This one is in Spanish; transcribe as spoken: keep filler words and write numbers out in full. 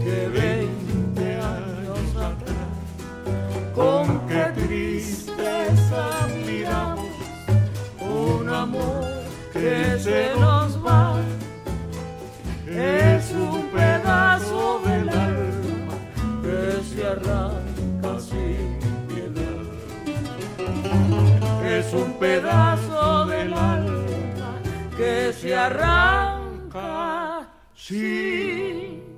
de veinte años atrás. Con qué tristeza miramos un amor que se nos va. Es un pedazo del alma que se arranca sin piedad. Es un pedazo del alma que se arranca sin